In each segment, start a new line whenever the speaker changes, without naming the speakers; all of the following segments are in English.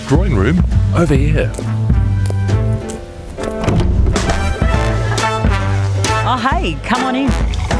Drawing room over here.
Oh, hey, come on in.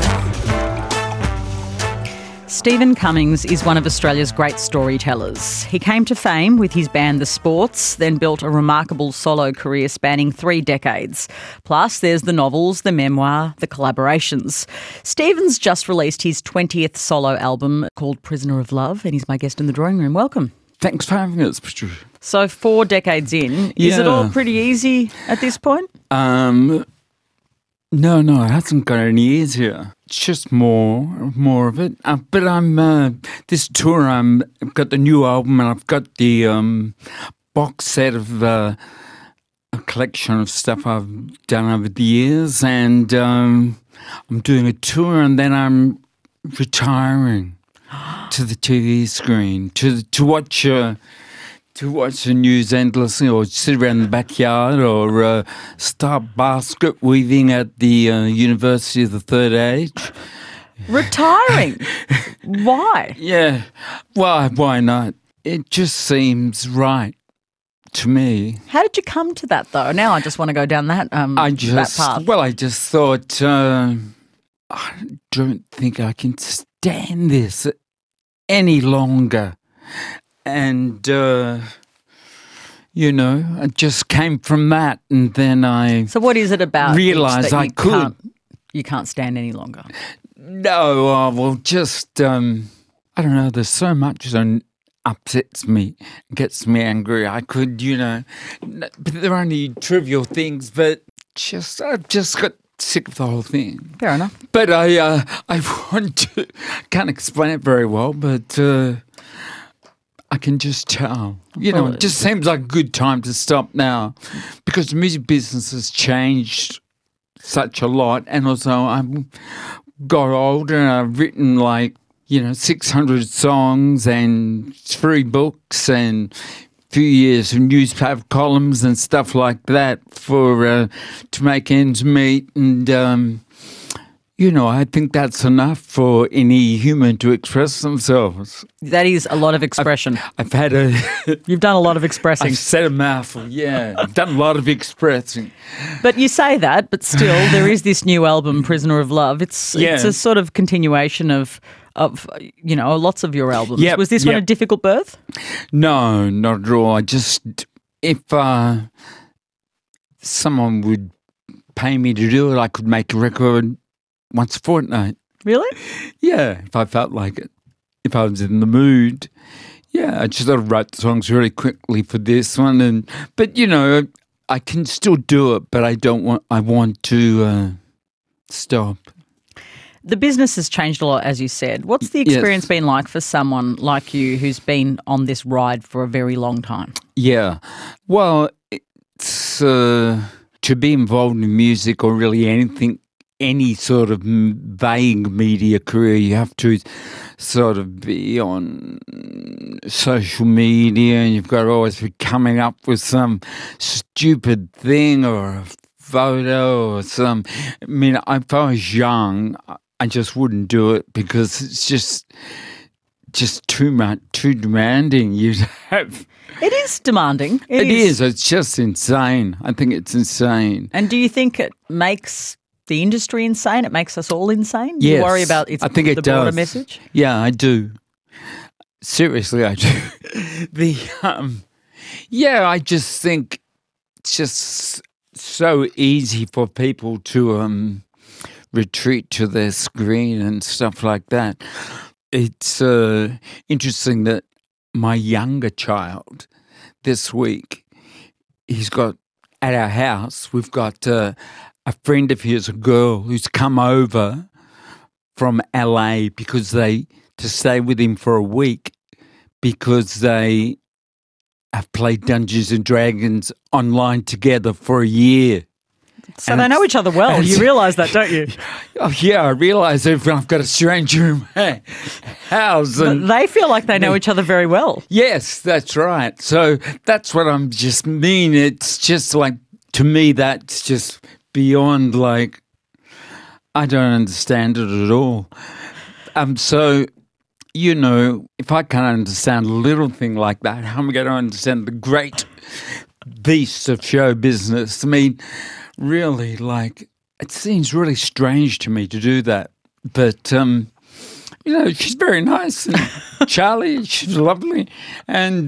Stephen Cummings is one of Australia's great storytellers. He came to fame with his band The Sports, then built a remarkable solo career spanning 3 decades. Plus, there's the novels, the memoir, the collaborations. Stephen's just released his 20th solo album called Prisoner of Love, and he's my guest in the drawing room. Welcome.
Thanks for having us, Patricia.
So 4 decades in, is it all pretty easy at this point?
No, it hasn't got any easier. It's just more of it. But I'm this tour. I've got the new album, and I've got the box set of a collection of stuff I've done over the years, and I'm doing a tour, and then I'm retiring to the TV screen to watch the news endlessly, or sit around the backyard, or start basket weaving at the University of the Third Age.
Retiring? Why?
Yeah. Why not? It just seems right to me.
How did you come to that, though? Now I just want to go down that that path.
Well, I just thought, I don't think I can stand this any longer. And, I just came from that, and then I
So what is it about
realised
that
I could.
You can't stand any longer?
No, just, I don't know, there's so much that upsets me, gets me angry. I could, but they're only trivial things, but I've just got sick of the whole thing.
Fair enough.
But I want to, can't explain it very well, but I can just tell. It just seems like a good time to stop now, because the music business has changed such a lot, and also I've got older and I've written 600 songs and 3 books and a few years of newspaper columns and stuff like that to make ends meet, and I think that's enough for any human to express themselves.
That is a lot of expression.
I've had
You've done a lot of expressing.
I've said a mouthful, yeah. I've done a lot of expressing.
But you say that, but still there is this new album, Prisoner of Love. It's a sort of continuation of lots of your albums.
Yep,
Was this one a difficult birth?
No, not at all. If someone would pay me to do it, I could make a record once a fortnight. Really? Yeah, if I felt like it. If I was in the mood. Yeah, I just sort of wrote songs really quickly for this one, but I can still do it, but I want to stop.
The business has changed a lot, as you said. What's the experience been like for someone like you who's been on this ride for a very long time?
Yeah. Well, it's to be involved in music, or really anything, any sort of vague media career, you have to sort of be on social media, and you've got to always be coming up with some stupid thing or a photo or some. I mean, if I was young, I just wouldn't do it, because it's just too much, too demanding. You'd have.
It is demanding.
It is. It's just insane. I think it's insane.
And do you think it makes the industry insane? It makes us all insane?
Yes.
You worry about the broader message?
Yeah, I do. Seriously, I do. I just think it's just so easy for people to retreat to their screen and stuff like that. It's interesting that my younger child this week, he's got at our house, we've got a friend of his, a girl who's come over from LA to stay with him for a week, because they have played Dungeons and Dragons online together for a year.
So they know each other well. You realise that, don't you?
Oh, yeah, I realise if I've got a stranger in my house.
But they feel like they know each other very well.
Yes, that's right. So that's what I'm just mean. It's just like, to me, that's just beyond, I don't understand it at all. So you know, if I can't understand a little thing like that, how am I going to understand the great beasts of show business? I mean, really, like, it seems really strange to me to do that. But, you know, she's very nice. And Charlie, she's lovely. And,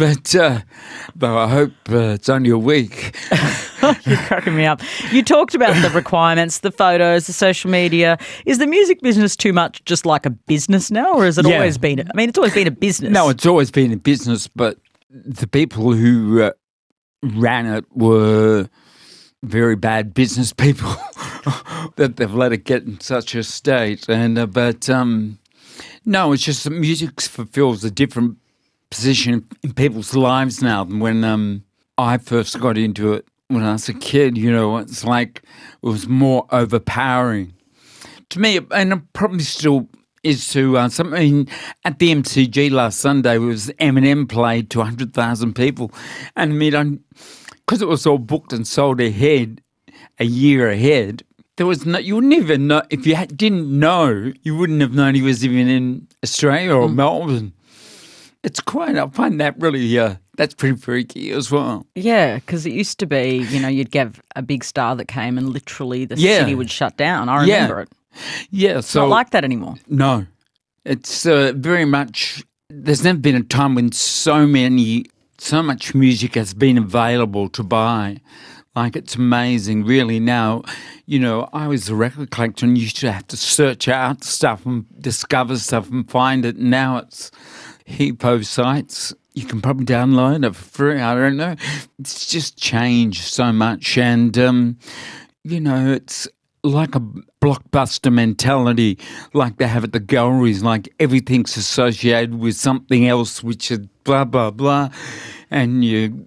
though I hope it's only a week.
You're cracking me up. You talked about the requirements, the photos, the social media. Is the music business too much just like a business now, or has it always been? I mean, it's always been a business.
No, it's always been a business, but the people who ran it were very bad business people that they've let it get in such a state. And no, it's just that music fulfills a different position in people's lives now than when I first got into it. When I was a kid, you know, it's like it was more overpowering to me, and it probably still is to something. At the MCG last Sunday, it was Eminem played to 100,000 people, and I mean, because it was all booked and sold ahead, a year ahead. There was no, you wouldn't even know if you didn't know, you wouldn't have known he was even in Australia or Melbourne. It's quite. I find that really. That's pretty freaky as well.
Yeah, because it used to be, you know, you'd get a big star that came and literally the city would shut down. I remember it.
Yeah,
It's not like that anymore.
No. It's very much, there's never been a time when so much music has been available to buy. Like, it's amazing, really. Now, you know, I was a record collector and used to have to search out stuff and discover stuff and find it. Now it's heapo sites. You can probably download it for free. I don't know. It's just changed so much. And, you know, it's like a blockbuster mentality like they have at the galleries. Like everything's associated with something else, which is blah, blah, blah. And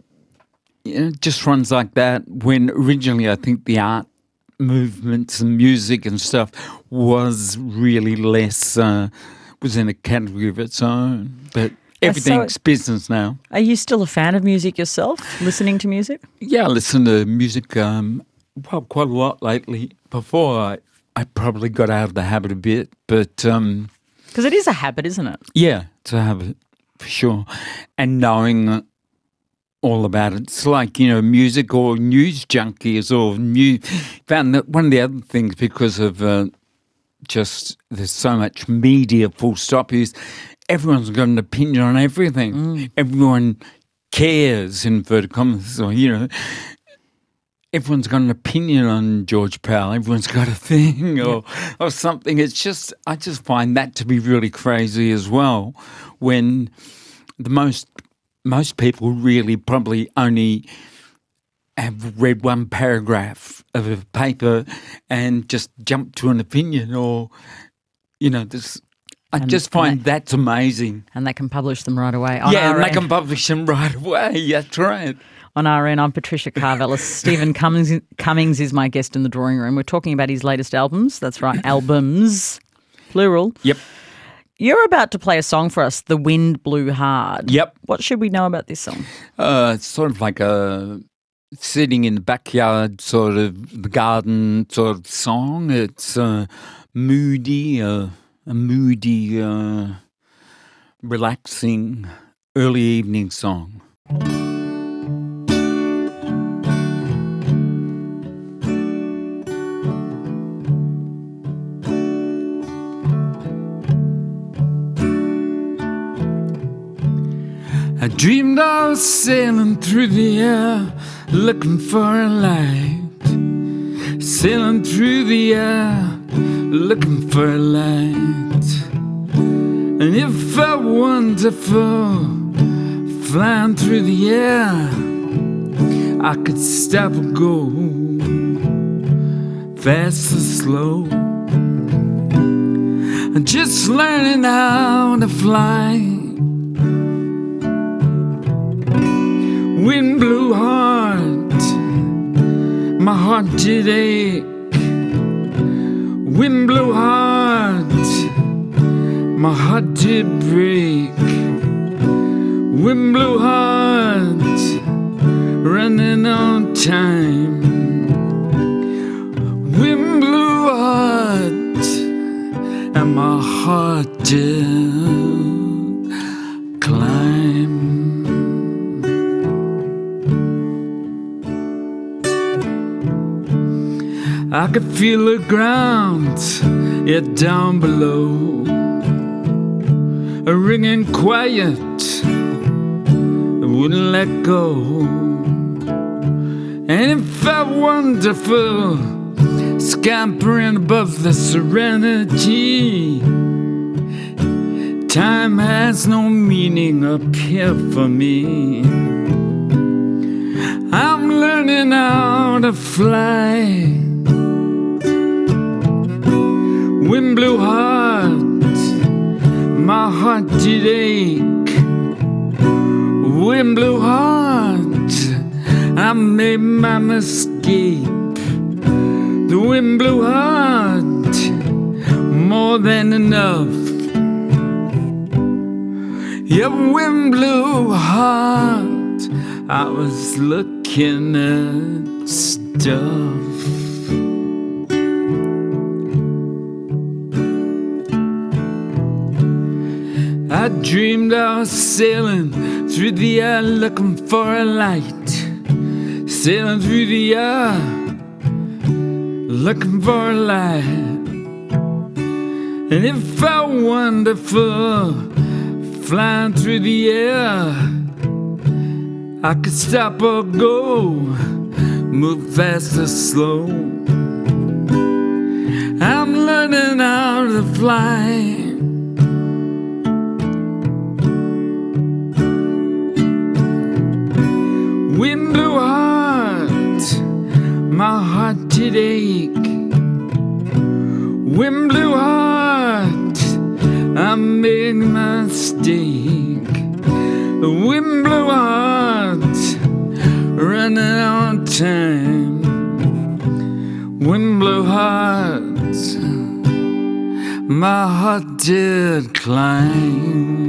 it just runs like that. When originally I think the art movements and music and stuff was really less, was in a category of its own. But everything's business now.
Are you still a fan of music yourself, listening to music?
Yeah, I listen to music quite a lot lately. Before, I probably got out of the habit a bit, but...
Because it is a habit, isn't it?
Yeah, it's a habit, for sure. And knowing all about it. It's like, you know, music or news junkies or found that one of the other things, because of just there's so much media, full stop, is everyone's got an opinion on everything. Everyone cares, in inverted commas, or, you know, everyone's got an opinion on George Powell. Everyone's got a thing or something. It's just, I just find that to be really crazy as well, when the most people really probably only have read one paragraph of a paper and just jump to an opinion, or, you know, this. I just find that's amazing.
And they can publish them right away.
And they can publish them right away. That's right.
On RN, I'm Patricia Carvelis. Stephen Cummings is my guest in the drawing room. We're talking about his latest albums. That's right, albums, plural.
Yep.
You're about to play a song for us, The Wind Blew Hard.
Yep.
What should we know about this song?
It's sort of like a sitting in the backyard, sort of the garden sort of song. It's moody, relaxing, early evening song. I dreamed I was sailing through the air, looking for a light. Sailing through the air, looking for a light. And it felt wonderful, flying through the air. I could stop or go, fast or slow. Just learning how to fly. Wind blew hard, my heart did ache. Wind blew hard, my heart did break. Wind blew hard, running on time. Wind blew hard, and my heart did I could feel the ground, yeah, down below, ringing quiet, wouldn't let go. And it felt wonderful, scampering above the serenity. Time has no meaning up here for me. I'm learning how to fly. Wind blew hard, my heart did ache. Wind blew hard, I made my escape. The wind blew hard, more than enough. Yeah, wind blew hard, I was looking at stuff. I dreamed I was sailing through the air looking for a light. Sailing through the air looking for a light. And it felt wonderful flying through the air. I could stop or go, move fast or slow. I'm learning how to fly. Wind blew hard, my heart did ache. Wind blew hard, I made my mistake. The wind blew hard, running out of time. Wind blew hard, my heart did climb.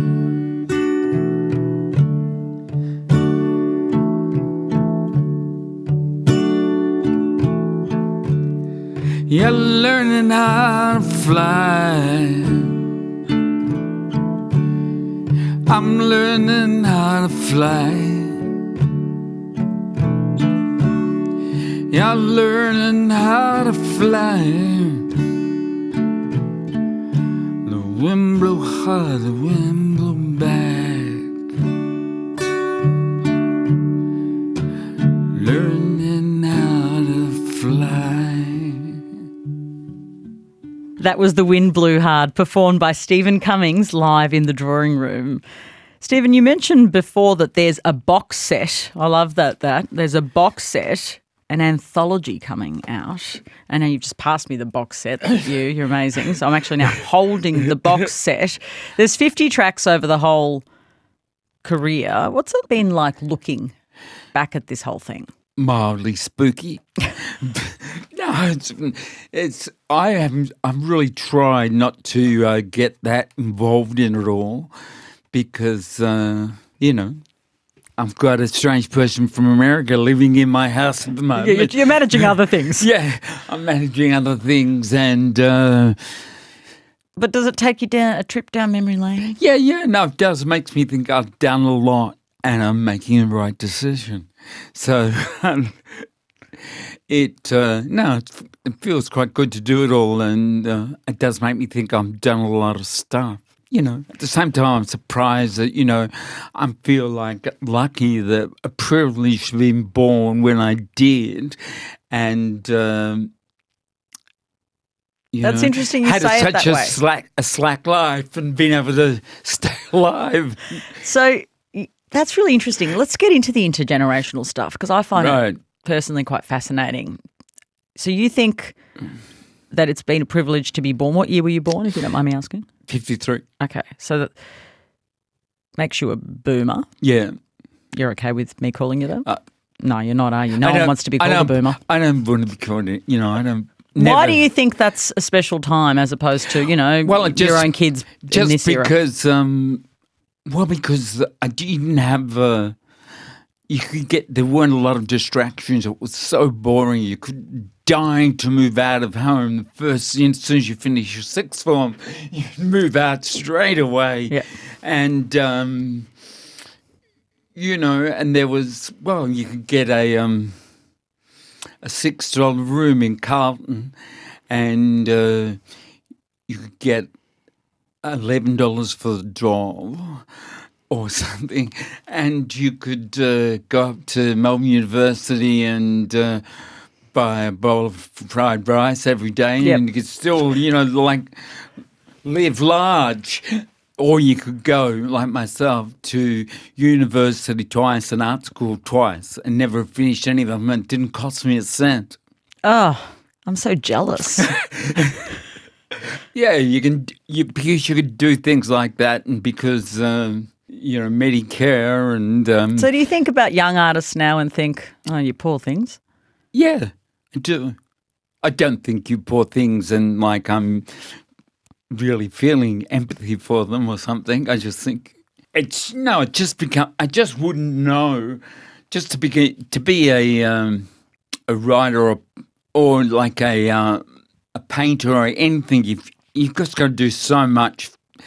You're learning how to fly. I'm learning how to fly. You're learning how to fly. The wind blew hard, the wind blew back. Learning how to fly.
That was The Wind Blew Hard, performed by Stephen Cummings live in the drawing room. Stephen, you mentioned before that there's a box set. I love that. There's a box set, an anthology coming out. I know you've just passed me the box set. You're amazing. So I'm actually now holding the box set. There's 50 tracks over the whole career. What's it been like looking back at this whole thing?
Mildly spooky. No, I've really tried not to get that involved in it all because, I've got a strange person from America living in my house at the moment.
You're managing other things.
Yeah, I'm managing other things and...
But does it take you down a trip down memory lane?
Yeah, no, it does. It makes me think I've done a lot and I'm making the right decision. So... It feels quite good to do it all, and it does make me think I've done a lot of stuff. At the same time, I'm surprised that I feel like lucky that a privilege to be born when I did, and
that's interesting. You
had
say
such
it that way.
a slack life and been able to stay alive.
So that's really interesting. Let's get into the intergenerational stuff because I find it personally quite fascinating. So you think that it's been a privilege to be born. What year were you born, if you don't mind me asking?
53.
Okay. So that makes you a boomer.
Yeah.
You're okay with me calling you that? No, you're not, are you? No one wants to be called a boomer.
I don't want to be called it. I don't.
Why do you think that's a special time as opposed to, your own kids in this era?
Because I didn't have... there weren't a lot of distractions. It was so boring. You could dying to move out of home. As soon as you finish your sixth form, you move out straight away.
Yeah.
And, and there was, you could get a a $6 room in Carlton, and you could get $11 for the drive or something, and you could go up to Melbourne University and buy a bowl of fried rice every day,
Yep.
and you could still, live large. Or you could go, like myself, to university twice and art school twice and never finished any of them. It didn't cost me a cent.
Oh, I'm so jealous.
Yeah, because you could do things like that, and because Medicare and
So do you think about young artists now and think, oh, you poor things?
yeah, I do. I don't think you poor things, and like I'm really feeling empathy for them or something. I just think it just become. I just wouldn't know. Just to be a writer or like a painter or anything, you've just got to do so much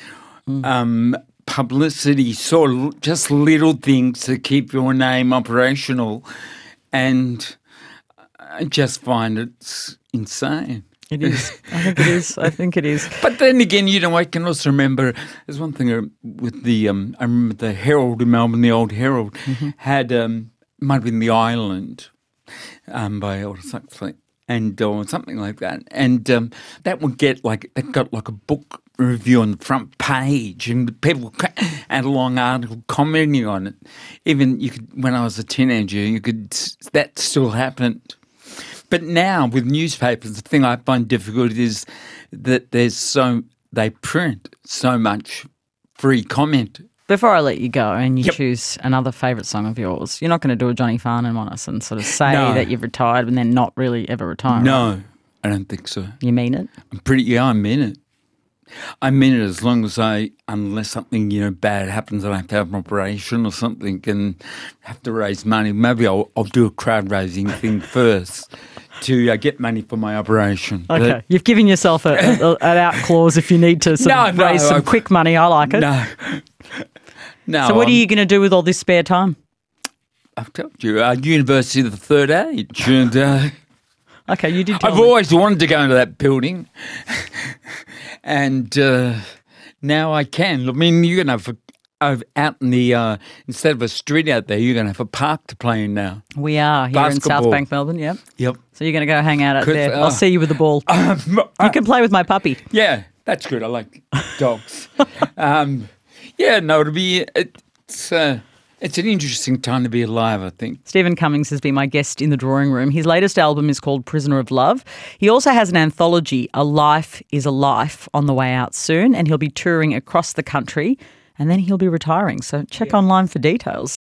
publicity, just little things to keep your name operational, and I just find it's insane.
It is. I think it is. I think it is.
But then again, I can also remember there's one thing with the I remember the Herald in Melbourne, the old Herald had might have been The Island by Aldous Huxley or something like that, and that would get that got like a book review on the front page, and people had a long article commenting on it. Even when I was a teenager, that still happened. But now with newspapers, the thing I find difficult is that they print so much free comment.
Before I let you go and you choose another favourite song of yours, you're not going to do a Johnny Farnham on us and sort of say that you've retired and then not really ever retire.
No,
right?
I don't think so.
You mean it?
I mean it. I mean it as long as unless something, bad happens and I have to have an operation or something and have to raise money, maybe I'll do a crowd raising thing first to get money for my operation.
Okay.
But
you've given yourself an out clause if you need to raise some quick money. I like it.
No.
So what are you going to do with all this spare time?
I've told you, University of the Third Age. And,
okay, you did tell
I've
me.
always wanted to go into that building. And now I can. I mean, you're going to have out in the instead of a street out there, you're going to have a park to play in now.
We are here in South Bank, Melbourne, yep.
Yep.
So you're going to go hang out out there. I'll see you with the ball. You can play with my puppy.
Yeah, that's good. I like dogs. It'll be it's an interesting time to be alive, I think.
Stephen Cummings has been my guest in the drawing room. His latest album is called Prisoner of Love. He also has an anthology, A Life is a Life, on the way out soon, and he'll be touring across the country, and then he'll be retiring. So check online for details.